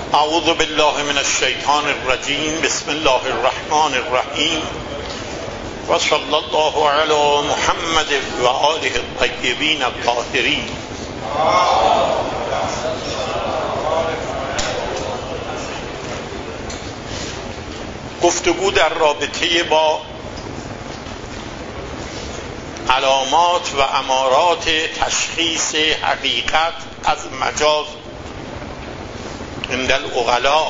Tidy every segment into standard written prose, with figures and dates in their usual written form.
اعوذ بالله من الشیطان الرجیم. بسم الله الرحمن الرحیم و صلی الله علی محمد و آله الطیبین الطاهرین. گفتگو در رابطه با علامات و امارات تشخیص حقیقت از مجاز عند العقلاء.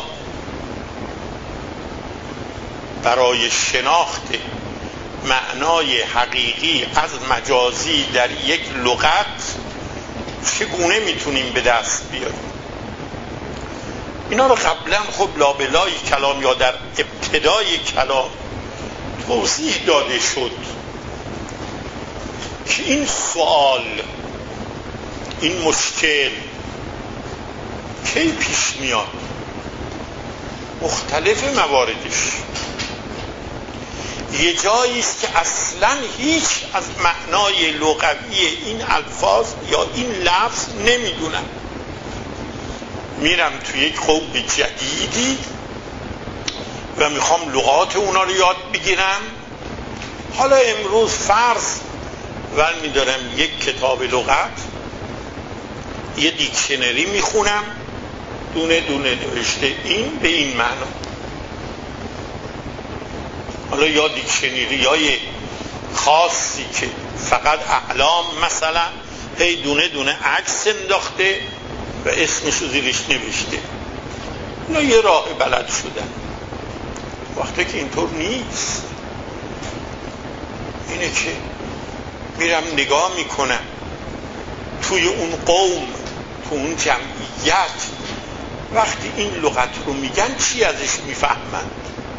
برای شناخت معنای حقیقی از مجازی در یک لغت چگونه میتونیم به دست بیاریم؟ اینا رو قبلا خب لابلای کلام یا در ابتدای کلام توضیح داده شد که این سوال، این مشکل کی پیش میاد؟ مختلف مواردش. یه جایی است که اصلا هیچ از معنای لغوی این الفاظ یا این لفظ نمیدونم، میرم توی یک قوم جدیدی و میخوام لغات اونا رو یاد بگیرم. حالا امروز فرض ول میدارم یک کتاب لغت، یه دیکشنری میخونم، دونه دونه نوشته این به این معنا. حالا یا دیکشنری های خاصی که فقط اعلام مثلا هی دونه دونه عکس انداخته و اسمش رو زیرش نوشته، اینا یه راه بلد شدن. وقتی که اینطور نیست، اینه که میرم نگاه میکنم توی اون قوم، تو اون جمعیت، وقتی این لغت رو میگن چی ازش میفهمند؟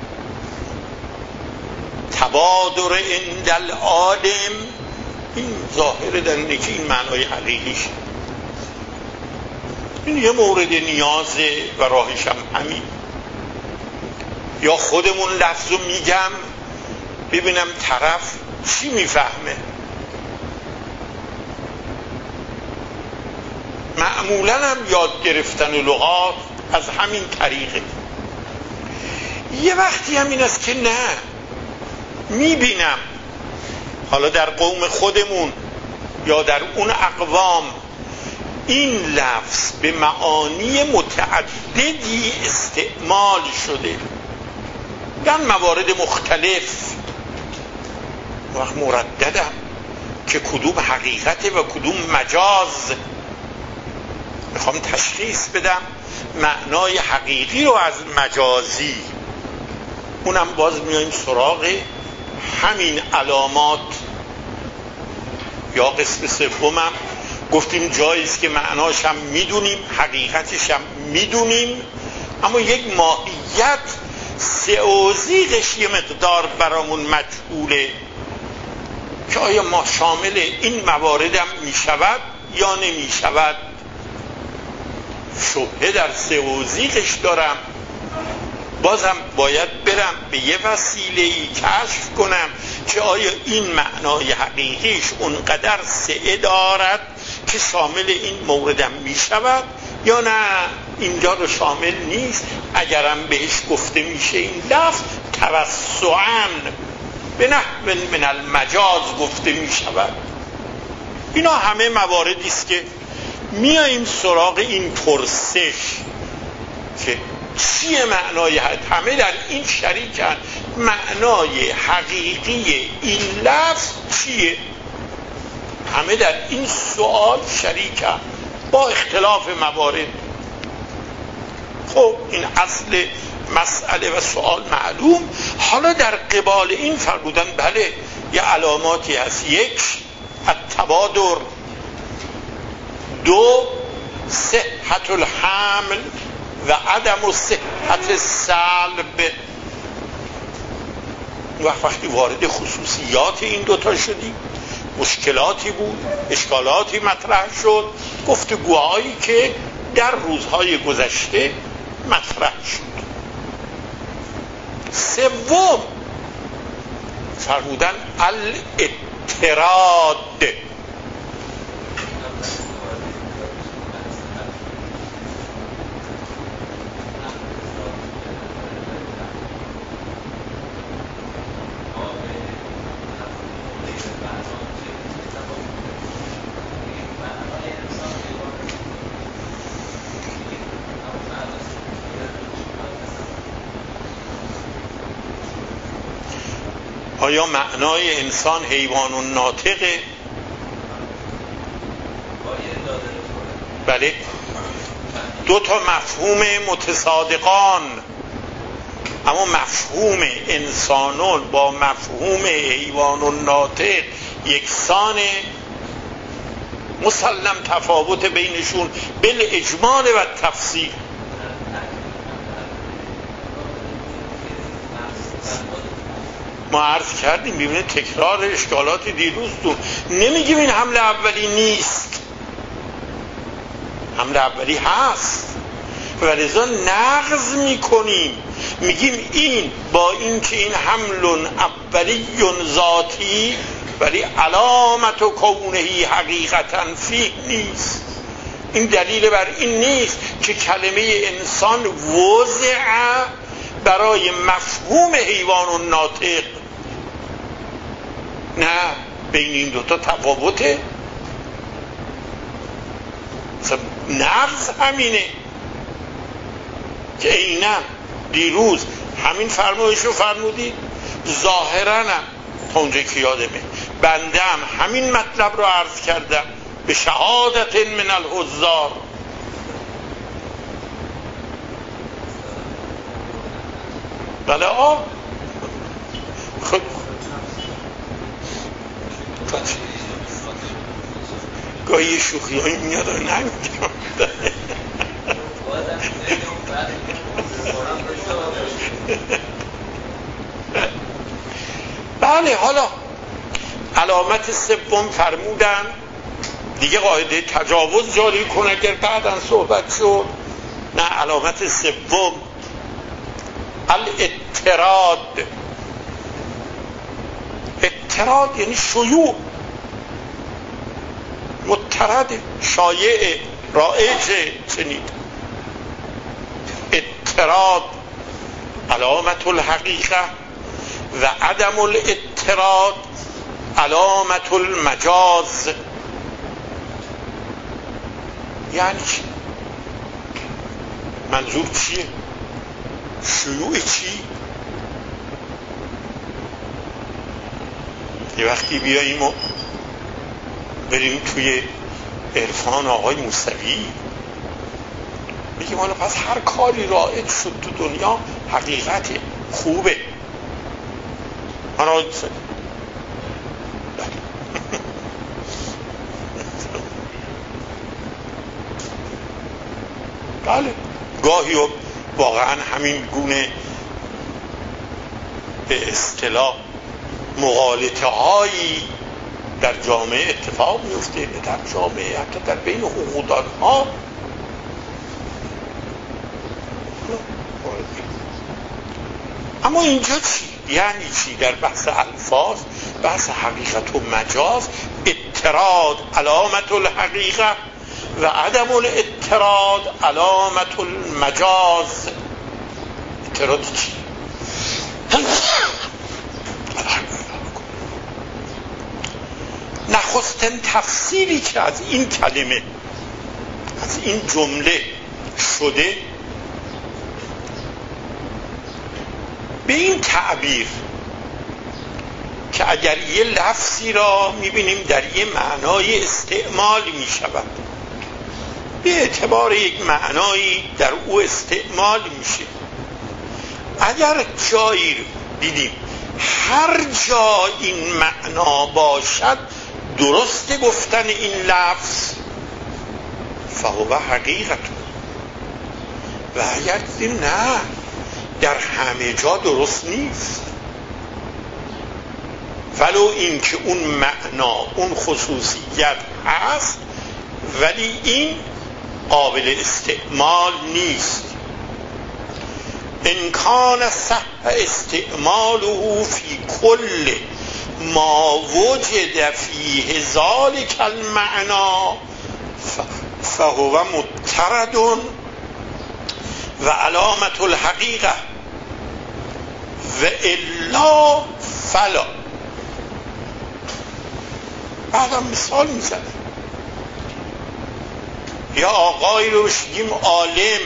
تبادر عند العالم، این ظاهر در اینه که این معنای حقیقیش. این یه مورد نیازه و راهش هم همین. یا خودمون لفظ رو میگم ببینم طرف چی میفهمه. معمولا هم یاد گرفتن لغات از همین طریقه. یه وقتی هم این است که نه، میبینم حالا در قوم خودمون یا در اون اقوام این لفظ به معانی متعددی استعمال شده در موارد مختلف. وقت مرددم که کدوم حقیقته و کدوم مجاز. میخوام تشخیص بدم معنای حقیقی رو از مجازی. اونم باز میایم سراغ همین علامات. یا قسم سومم گفتیم جاییست که معناش هم میدونیم، حقیقتش هم میدونیم، اما یک ماهیت سئوزیقش یه مقدار برامون مجهوله که آیا ما شامل این مواردم میشود یا نمیشود. شبهه در سئوزیقش دارم، بازم باید برم به یه وسیله‌ای کشف کنم که آیا این معنای حقیقیش اونقدر سعه دارد که شامل این موردم می شود یا نه اینجا رو شامل نیست. اگرم بهش گفته میشه این لفظ توسعاً به نحو من المجاز گفته می شود. اینا همه مواردی است که میاییم سراغ این پرسش که چیه معنای همه در این شریکن. معنای حقیقی این لفظ چیه؟ همه در این سوال شریکن با اختلاف موارد. خب این اصل مسئله و سوال معلوم. حالا در قبال این فرمودن بله یه علاماتی هست. یک، التبادر. دو، صحت الحمل و عدم صحت السلب. وقتی وارد خصوصیات این دوتا شدیم، مشکلاتی بود، اشکالاتی مطرح شد، گفتگوهایی که در روزهای گذشته مطرح شد. سوم فرمودن الاعتراض. آیا معنای انسان حیوان و ناطقه؟ بله، دو تا مفهوم متصادقان، اما مفهوم انسانون با مفهوم حیوان و ناطق یکسانه؟ مسلم تفاوت بینشون بالاجمال و تفصیل. ما عرض کردیم، ببینید تکرار اشکالات دیروز تو، نمیگیم این حمله اولی نیست، حمله اولی هست و لذا نقض میکنیم، میگیم این با اینکه این حمل اولی ذاتی ولی علامت و کونهی حقیقتا فیه نیست. این دلیل بر این نیست که کلمه انسان وضع برای مفهوم حیوان و ناطق. نه، بین این دوتا تفاوته. نقض همینه که عیناً دیروز همین فرمایش رو فرمودید، ظاهراً تا اونجا که یادمه بنده هم همین مطلب رو عرض کردم به شهادت من الحضار. بله خب گاهی شوخی هایی میاد و نمیگم. بله، حالا علامت سوم فرمودن دیگه قاعده تجاوز جاری کنه اگر بعداً صحبت شد. نه، علامت سوم الاضطراد. اضطراد یعنی شیوع، مضطرد، شایع، رایج. چنید اضطراد علامت الحقیقه و عدم الاضطراد علامت المجاز. یعنی چی؟ منظور چیه؟ شیوع چی؟ یه وقتی بیاییم و بریم توی عرفان آقای موسوی بگیم حالا پس هر کاری رایج شد تو دنیا حقیقته، خوبه. من آقای موسوی بله، گاهی و واقعا همین گونه به اصطلاح مغالطه هایی در جامعه اتفاق میفته، در جامعه حتی در بین حقوقدان ها. اما اینجا چی؟ یعنی چی؟ در بحث الفاظ، بحث حقیقت و مجاز، اضطراد علامت الحقیقه و عدم الاضطراد علامت المجاز. اضطراد چی؟ نخستین تفسیری که از این کلمه، از این جمله شده به این تعبیر که اگر یه لفظی را میبینیم در یه معنای استعمال میشود، به اعتبار یک معنایی در او استعمال میشه، اگر جایی دیدیم هر جا این معنا باشد درست گفتن این لفظ فهو حقیقت، و اگر دیدیم نه در همه جا درست نیست، ولو این که اون معنا، اون خصوصیت هست ولی این قابل استعمال نیست. ان کان صح استعماله فی کل ما وجد فیه ذلک المعنی فهو مضطرد و علامت الحقیقه و الا فلا. بعدم مثال میزنه، یا آقایی رو بشگیم عالم،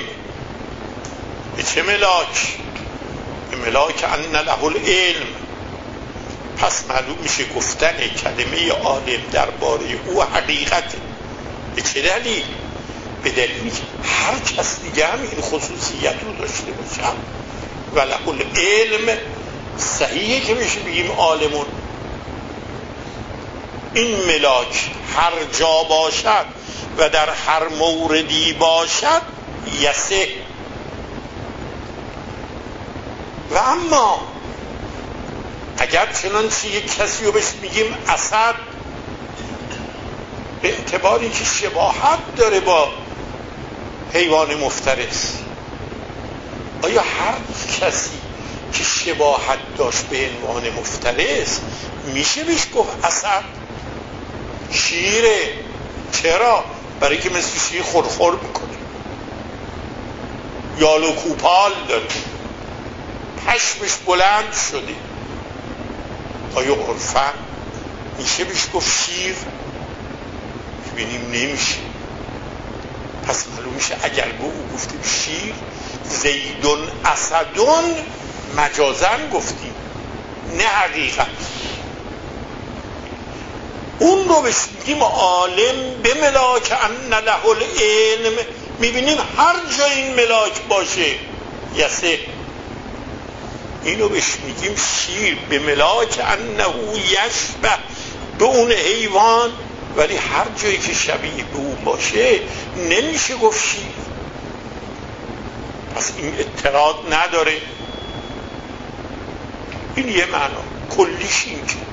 به چه ملاک؟ به ملاک ان له العلم، پس معلوم میشه گفتن کلمه عالم درباره او حقیقته. به چه دلیل؟ به دلیلی که هر کس دیگه هم این خصوصیت رو داشته باشه وله العلم صحیحه که بشه بگیم عالمون. این ملاک هر جا باشد و در هر موردی باشد یسه. و اما اگر چنانچه یک کسی رو بهش میگیم اسد، به اعتباری که شباهت داره با حیوان مفترس، آیا هر کسی که شباهت داشت به حیوان مفترس میشه بهش گفت اسد؟ شیره. چرا؟ برای که مثل شیر خورخور میکنه، یال و کوپال داره، پشمش بلند شده. آیا عرفاً میشه بهش گفت شیر؟ ببینیم نمیشه. پس معلوم میشه اگر به او گفتیم شیر، زیدون اسدون مجازن گفتیم، نه حقیقت. اون رو بهش میگیم عالم به ملاک ان له العلم. میبینیم هر جا این ملاک باشه یسه. اینو بهش میگیم شیر به ملاک انه یشبه به اون حیوان، ولی هر جایی که شبیه به اون باشه نمیشه گفت شیر. پس این اعتراض نداره. این یه معنا. کلیش این که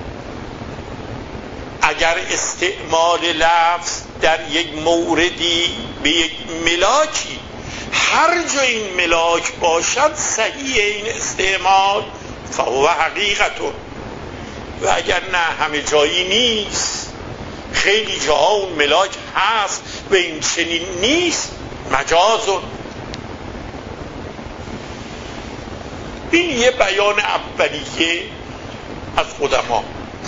اگر استعمال لفظ در یک موردی به یک ملاکی، هر جا این ملاک باشد صحیح این استعمال، فهو حقیقتون. و اگر نه همه جایی نیست، خیلی جاها اون ملاک هست و این چنین نیست، مجازون. این یه بیان اولیه از قدما.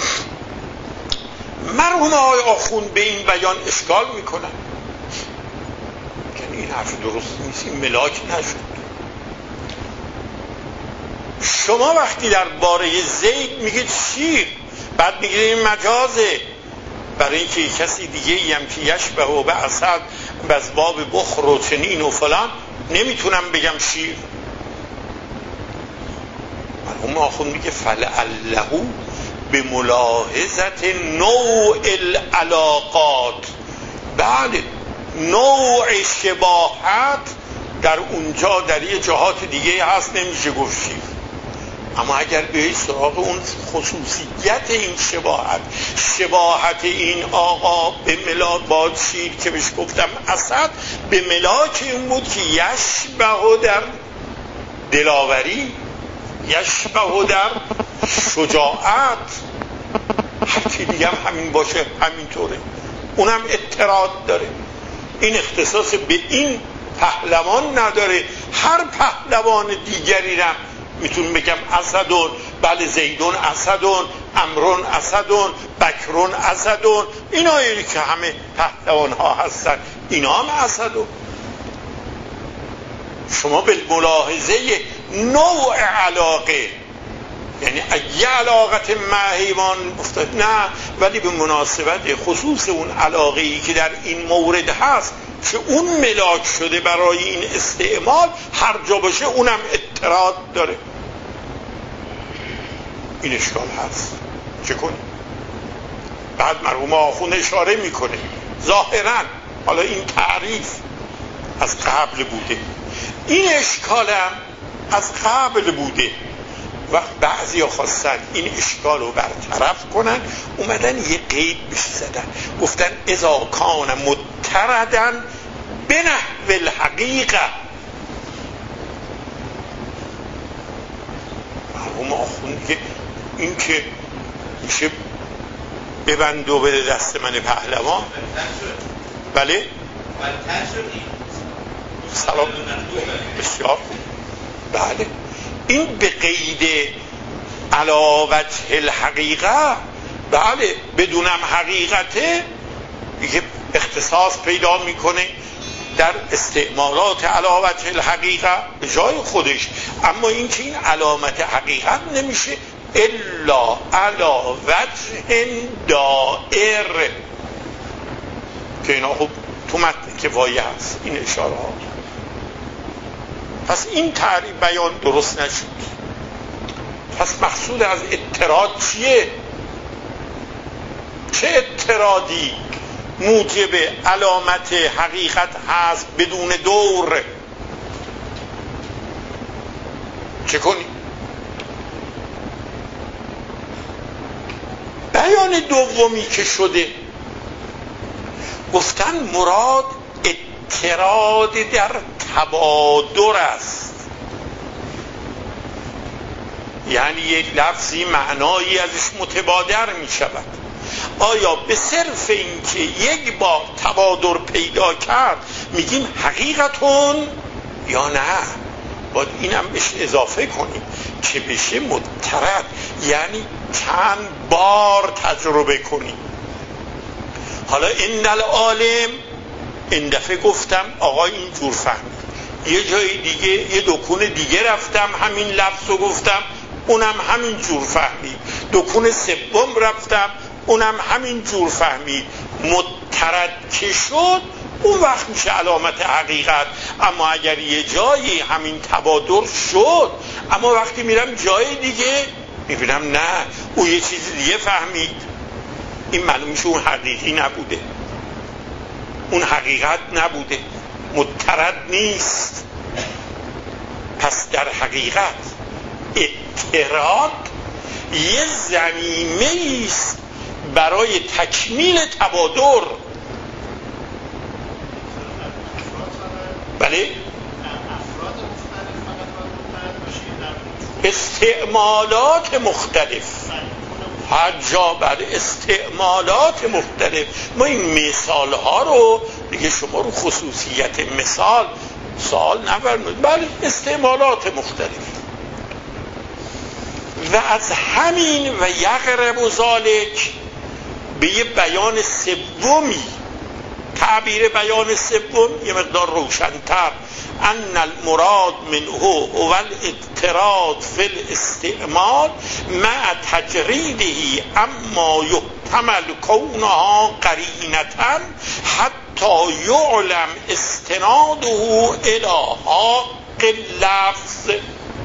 مرحوم آقای آخوند به این بیان اشکال میکنن که این حرف درست نیست، این ملاک نشد. شما وقتی در باره زید میگید شیر، بعد میگید این مجازه، برای اینکه کسی دیگه ای هم که یشبه و به اسد بزباب بخر و چنین و فلان، نمیتونم بگم شیر. مرحوم آخوند میگه فلعله به ملاحظت نوع العلاقات. بله، نوع شباهت در اونجا در یه جهات دیگه هست، نمیشه گفت شیر. اما اگر به سراغ اون خصوصیت این شباهت این آقا به ملاک باد شیر که بهش گفتم اسد، به ملاک این بود که یشبه در دلاوری، یشبه در شجاعت، هرچی دیگه هم همین باشه همینطوره. اونم اعتراض داره. این اختصاص به این پهلوان نداره، هر پهلوان دیگری را میتونم بگم اسدون، بله زیدون اسدون، امرون اسدون، بکرون اسدون، اینایی که همه پهلوان ها هستن اینا هم اسدون. شما به ملاحظه نوع علاقه، یعنی اگه علاقت مع حیوان افتاد نه، ولی به مناسبت خصوص اون علاقه‌ای که در این مورد هست که اون ملاک شده برای این استعمال، هر جا باشه اونم اعتراض داره. این اشکال هست، چه کنیم؟ بعد مرحوم آخوند اشاره میکنه ظاهرا حالا این تعریف از قبل بوده، این اشکالم از قبل بوده. وقت بعضی ها خواستن این اشکال رو برطرف کنن، اومدن یه قید بهش زدن، گفتن اذا کان متردن به نحو الحقیقه. مرحوم آخوند که این که میشه ببند و بده دست من پهلوان. بله سلام بسیار. بله این به قید علاوت الحقیقه، بله بدونم حقیقته دیگه اختصاص پیدا میکنه در استعمالات علاوت الحقیقه به جای خودش. اما این که این علامت حقیقت نمیشه الا علی وجه دائر، که اینا خب تو متن کفایه هست این اشاره ها. پس این تعریف بیان درست نشد. پس مقصود از اضطراد چیه؟ چه اضطرادی موجب علامت حقیقت هست بدون دور؟ چه کنی؟ بیان دومی که شده گفتن مراد اضطراد در تبادر است، یعنی یک لفظی معنایی ازش متبادر می شود. آیا به صرف اینکه یک بار تبادر پیدا کرد میگیم حقیقتون یا نه؟ باید اینم بهش اضافه کنیم که بشه مضطرد، یعنی چند بار تجربه کنیم. حالا ان العالم این دفعه گفتم آقا اینجور فهمید، یه جای دیگه یه دکون دیگه رفتم همین لفظ رو گفتم اونم همین جور فهمید، دکون سوم رفتم اونم همین جور فهمید. مضطرد که شد اون وقت میشه علامت حقیقت. اما اگر یه جایی همین تبادر شد اما وقتی میرم جای دیگه میبینم نه او یه چیز دیگه فهمید، این معلوم میشه اون حقیقی نبوده، اون حقیقت نبوده، مضطرد نیست. پس در حقیقت اضطراد یه زمینه است برای تکمیل تبادر. بله، استعمالات مختلف هر جا بر استعمالات مختلف. ما این مثال ها رو دیگه شما رو خصوصیت مثال سوال نفرمایید، بله استعمالات مختلف. و از همین و یقرب ذالک به یه بیان سومی، تعبیر بیان سوم یه مقدار روشن‌تر، ان المراد منه هو الاضطراد فی الاستعمال مع تجریده اما یحتمل کونها قرینة حتی یعلم استناده الی حق اللفظ.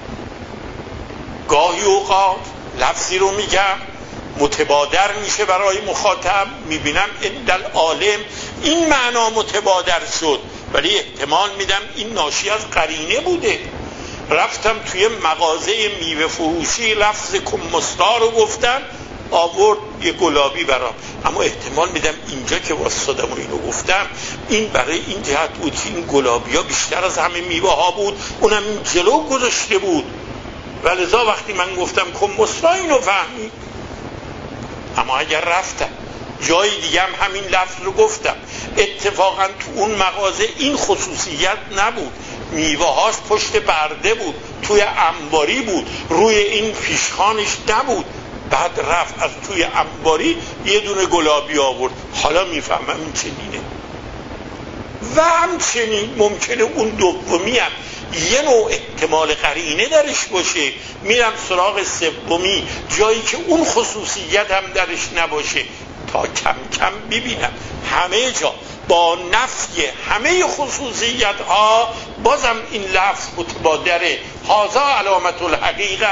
گاهی اوقات لفظی رو میگم متبادر میشه برای مخاطب، میبینم عند العالم این معنا متبادر شد، ولی احتمال میدم این ناشی از قرینه بوده. رفتم توی مغازه میوه فروشی لفظ کمستا رو گفتم، آورد یه گلابی برام، اما احتمال میدم اینجا که واسطادم و اینو گفتم این برای این جهت بود که این گلابی ها بیشتر از همه میوه ها بود، اونم این جلو گذاشته بود، ولذا وقتی من گفتم کمستا اینو فهمید. اما اگر رفتم جای دیگه هم همین لفظ رو گفتم، اتفاقا تو اون مغازه این خصوصیت نبود، میوه هاش پشت برده بود، توی انباری بود، روی این پیشخانش نبود، بعد رفت از توی انباری یه دونه گلابی آورد، حالا میفهمم این چنینه. و همچنین ممکنه اون دومی هم یه نوع احتمال قرینه درش باشه، میرم سراغ سومی جایی که اون خصوصیت هم درش نباشه تا کم کم ببینم همه جا با نفی همه خصوصیت ها بازم این لفظ متبادره، هذا علامت الحقیقه.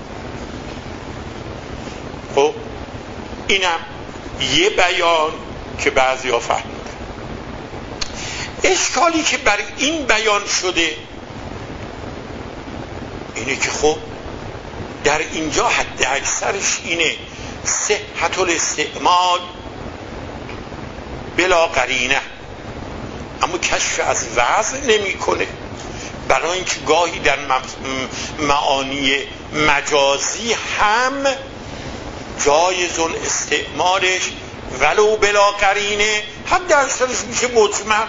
خب اینم یه بیان که بعضی ها فهمیدن. اشکالی که بر این بیان شده اینه که خب در اینجا حد اکثرش اینه صحت الاستعمال بلا قرینه، اما کشف از وضع نمی کنه، برای اینکه گاهی در معانی مجازی هم جایزون استعمالش ولو بلا قرینه، حد اکثرش میشه مجمل.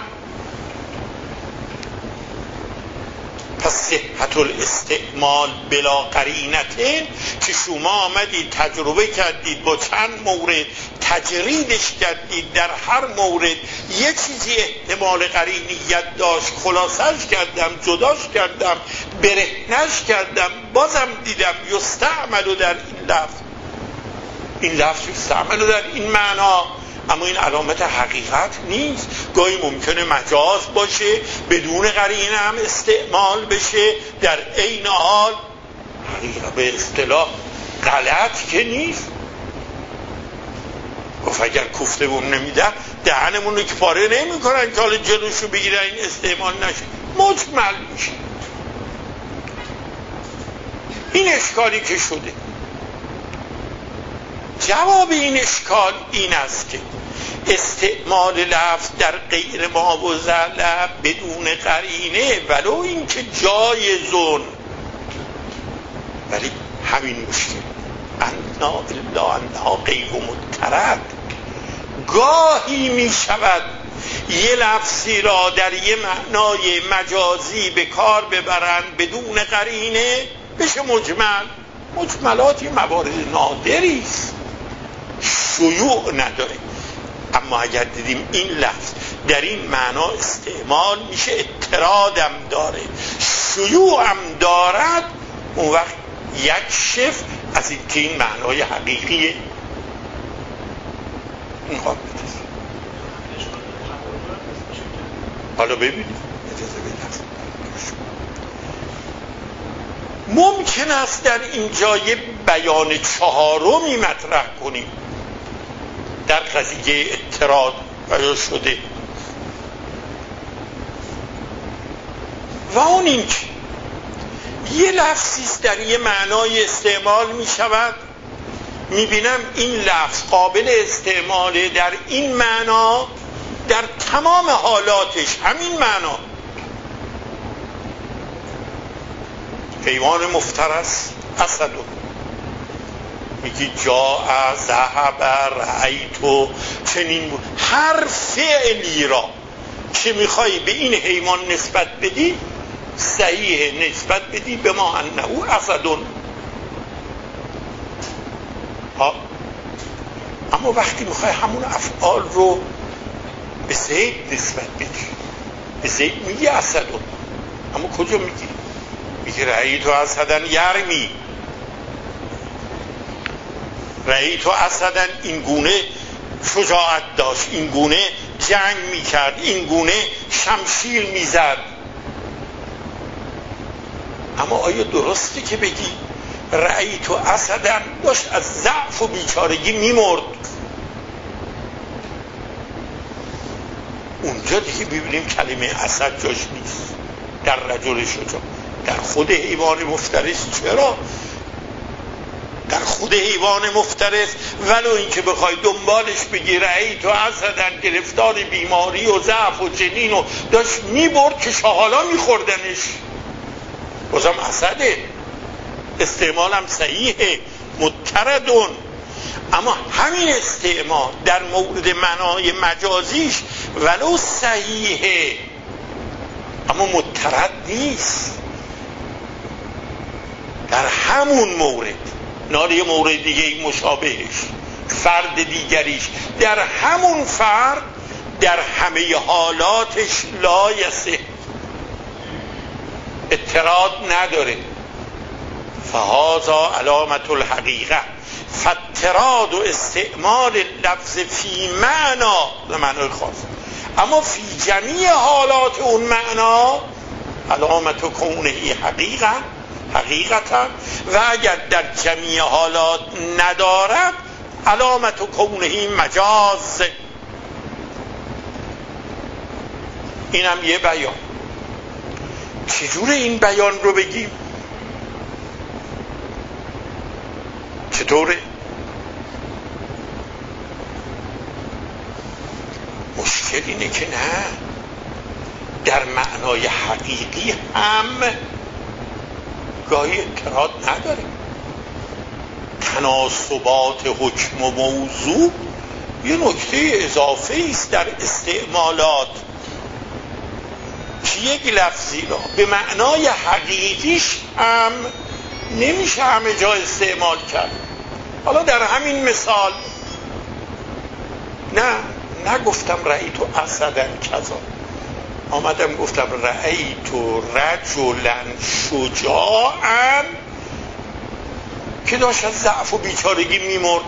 پس صحت الاستعمال بلا قرینته که شما آمدید تجربه کردید با چند مورد تجریدش کردید، در هر مورد یه چیزی احتمال قرینیت داشت، خلاصش کردم، جداش کردم، برهنش کردم، بازم دیدم یستعمل در این لفظ، این لفظ یستعمل در این معنا، اما این علامت حقیقت نیست. گاهی ممکنه مجاز باشه، بدون قرینه هم استعمال بشه، در عین حال حقیقت به اصطلاح غلط که نیست. گفت اگر کوفته بون نمیدن دهنمون رو که پاره نمی کنن که حالا جلوشو بگیرن این استعمال نشه، مجمل میشه. این اشکالی که شده، جواب این اشکال این است که استعمال لفظ در غیر ما و زله بدون قرینه ولو این که جایزون، ولی همین مشکل انا الا انها غیر مضطرد. گاهی می شود یه لفظی را در یه معنای مجازی به کار ببرند بدون قرینه بشه مجمل. مجملات یه موارد نادری است، شیوع نداره. اما اگر دیدیم این لفظ در این معنا استعمال میشه، اضطرادم داره، شیوعم دارد، اون وقت یک شف از این که این معنای حقیقیه. این قابلت است. حالا ببینید، اجازه بدید، ممکن است در اینجا یه بیان چهارمی مطرح کنیم در قضیه اضطراد بیان شده، و اون این که یه لفظی در یه معنای استعمال می شود، می بینم این لفظ قابل استعماله در این معنا در تمام حالاتش، همین معنا. حیوان مفترس اسد، میگی جاء ذهب رأیت، چنین هر فعلی را که میخوای به این حیوان نسبت بدی صحیح نسبت بدی به ما انه اسدون. اما وقتی میخوای همون افعال رو به زید نسبت بدی، به زید میگی اسدون، اما کجا میگی؟ میگی رأیت اسدن یرمی، رأیت اسدن این گونه شجاعت داشت، این گونه جنگ میکرد، این گونه شمشیر میزد. اما آیا درسته که بگی رأیت اسدن داشت از ضعف و بیچارگی میمرد؟ اونجا دیگه ببینیم کلمه اسد جاش نیست در رجل شجاع. در خود حیوان مفترس چرا؟ در خود حیوان مفترس ولو این که بخوای دنبالش بگی رأیت اسدن گرفتار بیماری و ضعف و جنین و داشت میبرد که شاهالا میخوردنش، بازم اسده، استعمالم صحیحه، مضطردون. اما همین استعمال در مورد معنای مجازیش ولو صحیحه اما مضطرد نیست. در همون مورد نال یه مورد دیگه مشابهش، فرد دیگریش، در همون فرد در همه حالاتش لایسه، اضطراد نداره. فهذا علامت الحقیقه، فاضطراد و استعمال لفظ فی معنا معنای خاص، اما فی جمیع حالات اون معنا علامت کونه حقیقتا، و اگر در جمیع حالات ندارد علامت کونه مجاز. اینم یه بیان. چجور این بیان رو بگیم؟ چطوره؟ مشکل اینه که نه، در معنای حقیقی هم گاهی اضطراد نداره. تناسبات حکم و موضوع یه نکته اضافه است در استعمالات که یک لفظی را به معنای حقیقیش هم نمیشه همه جا استعمال کرد. حالا در همین مثال نگفتم رأیت اسدا کذا، آمدم گفتم رأیت رجلا شجاعا که داشت از ضعف و بیچارگی میمرد.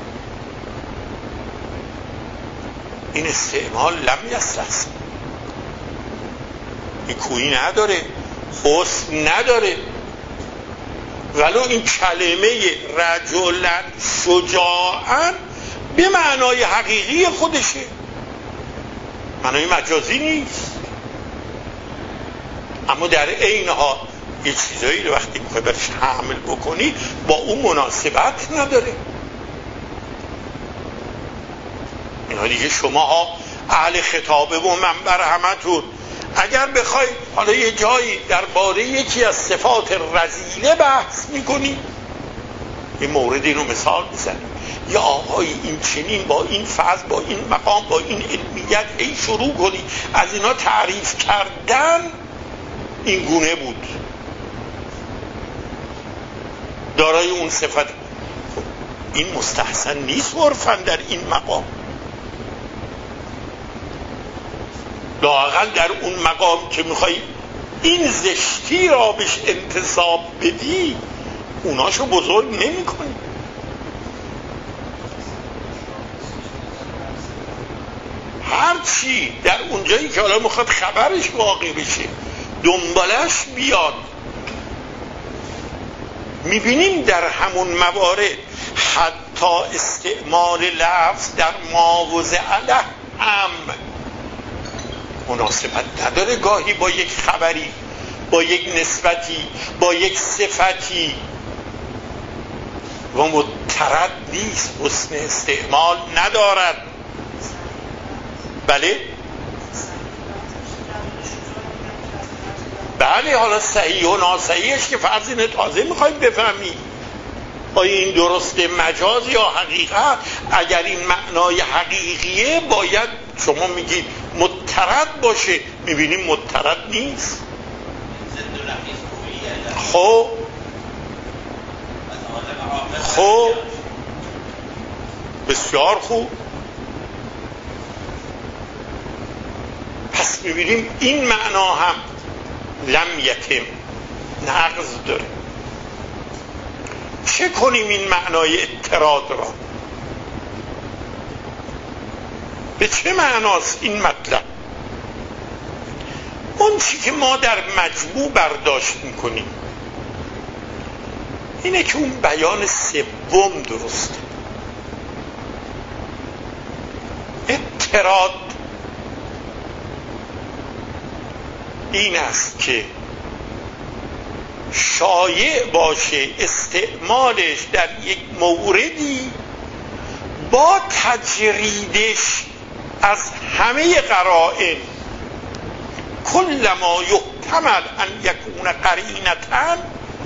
این استعمال لم یسرس، نیکویی نداره، حسن نداره، ولو این کلمه رجلا شجاعا به معنای حقیقی خودشه، معنای مجازی نیست. اما در عین حال یه چیزایی رو وقتی میخوای برش حمل بکنی با اون مناسبت نداره. اینا دیگه شماها اهل خطابه و منبر همتون اگر بخوای حالا یه جایی درباره یکی از صفات رذیله بحث میکنی، یه موردی رو مثال بزنی، یا آقای این چنین با این فضل با این مقام با این علمیت ای شروع کنی از اینا تعریف کردن، این گونه بود دارای اون صفت. این مستحسن نیست عرفاً در این مقام، لااقل در اون مقام که میخوای این زشتی را بهش انتساب بدی اوناشو بزرگ نمی کنی. هرچی در اونجایی که حالا میخواد خبرش واقع بشه دنبالش بیاد، میبینیم در همون موارد حتی استعمال لفظ در ماوضع له هم مناسبت نداره، گاهی با یک خبری، با یک نسبتی، با یک صفتی و مترد نیست، حسن استعمال ندارد. بله حالا صحیح و ناصحیحش که فرض اینه تازه میخوایم بفهمیم آیا این درسته مجاز یا حقیقت. اگر این معنای حقیقیه باید شما میگید مترد باشه، میبینیم مترد نیست. خب بسیار خوب، پس میبینیم این معنا هم لم یتم نقض داره. چه کنیم این معنای اضطراد را؟ به چه معناست این مطلب؟ اون چی که ما در مجموع برداشت میکنیم اینه که اون بیان سوم درسته. اضطراد این است که شایع باشه استعمالش در یک موردی با تجریدش از همه قرائن، کل ما یحتمل ان یکون قرینة،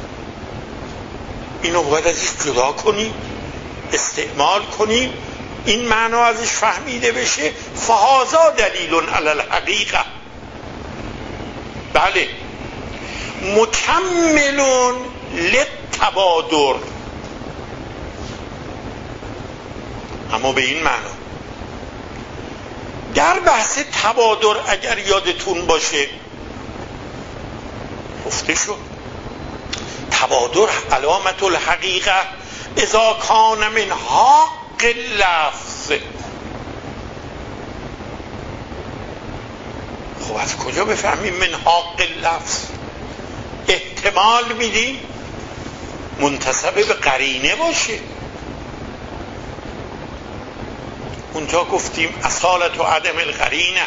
اینو باید ازش جدا کنیم، استعمال کنیم، این معنا ازش فهمیده بشه. فهذا دلیل علی الحقیقه. بله مکمل للتبادر، اما به این معنا در بحث تبادر اگر یادتون باشه گفته شد تبادر علامت الحقیقه اذا کان من حق اللفظ. خب از کجا بفهمیم من حق اللفظ؟ احتمال میدیم منتسب به قرینه باشه. اونجا گفتیم اصالت و عدم القرینه.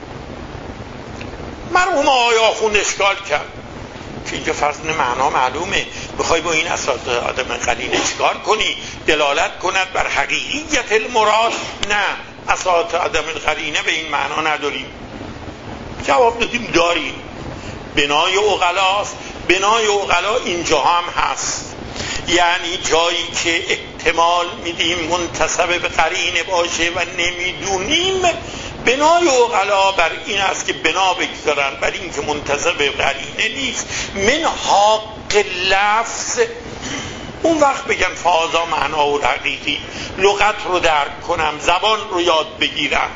مرحوم آقای آخوند اشکال کرد که اینجا فرض معنا معلومه، بخوای با این اصالت و عدم القرینه چیکار کنی؟ دلالت کند بر حقیقیت المراد؟ نه، اصالت و عدم القرینه به این معنا نداریم. جواب دادیم داریم، بنای عقلاست. بنای عقلا اینجا هم هست، یعنی جایی که احتمال میدیم منتسب به قرینه باشه و نمیدونیم بنای عقلا بر این است که بنا بگذارن بر این که منتظر به قرینه نیست، من حق لفظ. اون وقت بگن فازا معنا و حقیقی، لغت رو درک کنم، زبان رو یاد بگیرم.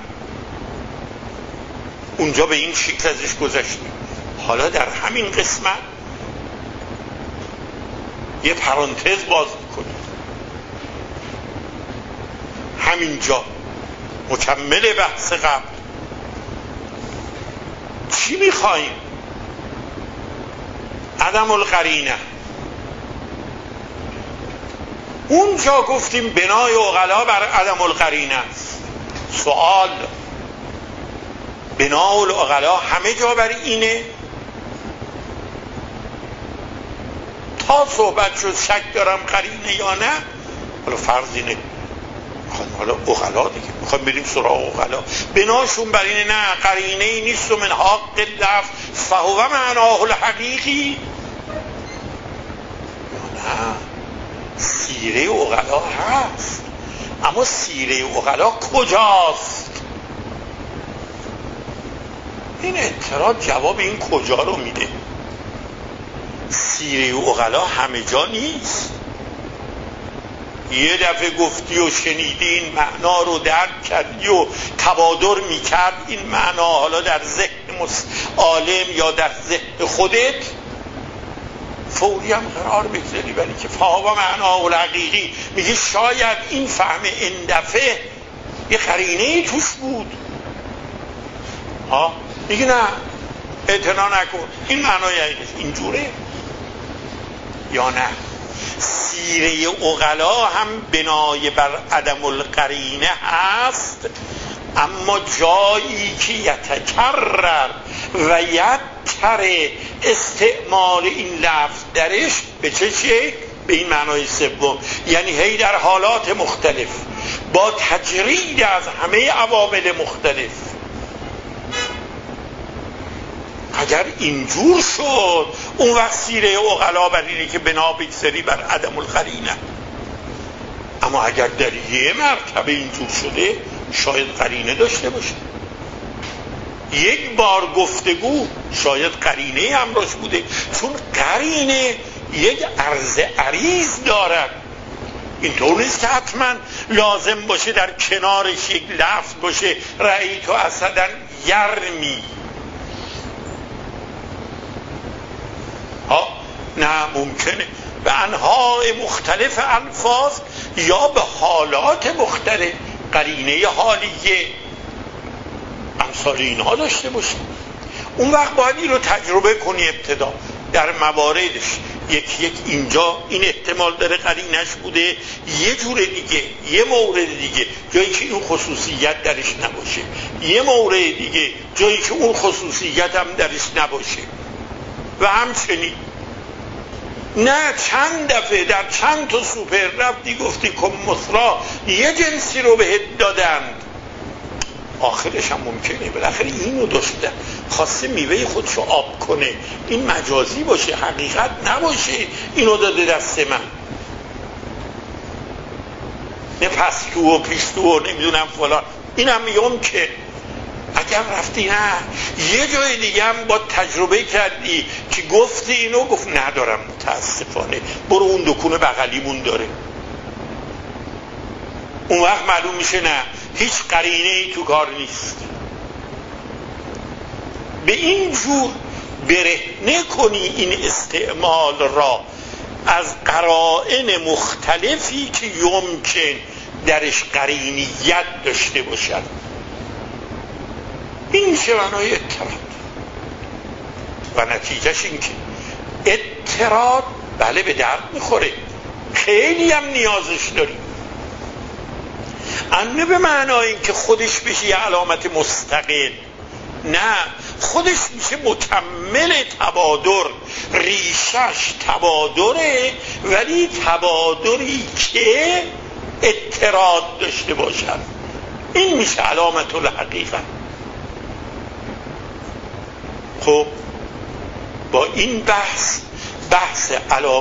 اونجا به این شکل ازش گذشتیم. حالا در همین قسمت یه پرانتز باز میکنیم. همینجا مکمل بحث قبل چی میخواییم؟ عدم القرینه. اونجا گفتیم بنای عقلا بر عدم القرینه است. سوال، بنای العقلا همه جا بر اینه؟ تا صحبت شد شک دارم قرینه یا نه. حالا فرض اینه حالا عقلا دیگه میخوایم بریم سراغ عقلا، بناشون بر اینه نه قرینه ای نیست و من حق لفظ فهو معناه الحقیقی. نه، سیره عقلا هست، اما سیره عقلا کجاست؟ این اعتراض جواب این کجا رو میده. سیره عقلا همه جا نیست. یه دفعه گفتی و شنیدی این معنا رو درک کردی و تبادر میکرد این معنا حالا در ذهن عالم یا در ذهن خودت، فوری هم قرار بگذاری. ولی که فهو معناه الحقیقی میگه شاید این فهم این دفعه یه قرینه توش بود. میگه نه اعتنا نکن، این معنای اینجوره یا نه. سیره عقلا هم بنای بر عدم القرینه هست، اما جایی که یتکرر و یتر استعمال این لفظ درش به چه شکل؟ به این معنای سوم، یعنی هی در حالات مختلف با تجرید از همه عوامل مختلف. اگر اینجور شد اون وقت سیره عقلا بر اینه که بنا بگذاری بر عدم القرینه. اما اگر در یه مرتبه اینجور شده شاید قرینه داشته باشه. یک بار گفتگو شاید قرینه همراهش بوده، چون قرینه یک عرض عریض دارد. اینطور نیست که حتما لازم باشه در کنارش یک لفظ باشه رأیت اسدن یرمی. نه، ممکنه به انواع مختلف الفاظ یا به حالات مختلف قرینه حالیه امثال اینها داشته باشه. اون وقت باید این رو تجربه کنی ابتدا در مواردش. یک اینجا این احتمال داره قرینش بوده، یه جور دیگه یه مورد دیگه جایی که اون خصوصیت درش نباشه، یه مورد دیگه جایی که اون خصوصیت هم درش نباشه. و همچنین نه چند دفعه در چند تا سوپر رفتی گفتی کم مصرا یه جنسی رو بهت دادند، آخرش هم ممکنه بالاخره اینو داشته خواسته میوه خودشو آب کنه، این مجازی باشه حقیقت نباشه، اینو داده دست من. نه پستو و پیستو و نمیدونم فلان. اینم میگم که اگر رفتی نه یه جای دیگه هم با تجربه کردی که گفتی اینو، گفت ندارم متاسفانه برو اون دکون بغلیمون داره. اون وقت معلوم میشه نه هیچ قرینه ای تو کار نیست. به این جور برهنه کنی این استعمال را از قرائن مختلفی که یمکن درش قرینیت داشته باشد. این میشه معنای اضطراد و نتیجهش این که اضطراد بله به درد میخوره، خیلی هم نیازش داریم، اما به معنای این که خودش بشه یه علامت مستقل، نه خودش میشه مکمل تبادر، ریشش تبادره ولی تبادری که اضطراد داشته باشد. این میشه علامت الحقیقه. خب با این بحث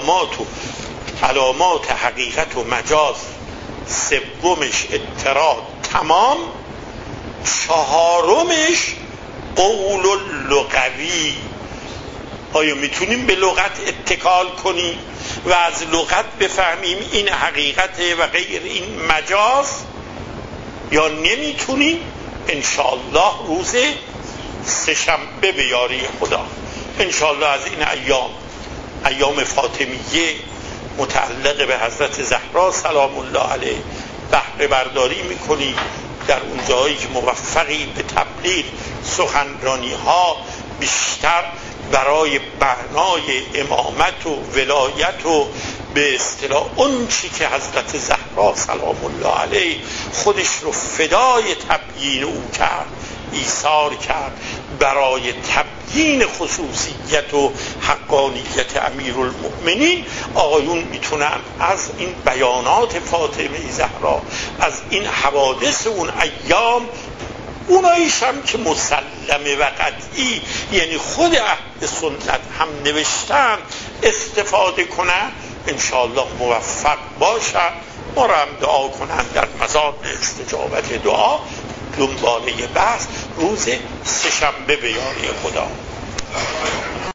علامات حقیقت و مجاز سومش اضطراد تمام. چهارمش قول لغوی. آیا میتونیم به لغت اتکال کنیم و از لغت بفهمیم این حقیقته و غیر این مجاز، یا نمیتونیم؟ انشاءالله روز سه‌شنبه به یاری خدا انشاءالله از این ایام فاطمیه متعلق به حضرت زهرا سلام الله علیه بهره برداری میکنیم. در اون جایی که موفقی به تبلیغ سخنرانی ها بیشتر برای بنای امامت و ولایت و به اصطلاح اون چی که حضرت زهرا سلام الله علیه خودش رو فدای تبیین او کرد، ایثار کرد برای تبیین خصوصیت و حقانیت امیرالمؤمنین. آقایون میتونن از این بیانات فاطمه زهرا، از این حوادث اون ایام، اوناییش هم که مسلمه و قطعی، یعنی خود اهل سنت هم نوشتن، استفاده کنن. انشاءالله موفق باشن. ما را هم دعا کنن در مزار استجابت دعا. دنباله بحث روز سه‌شنبه به یاری خدا.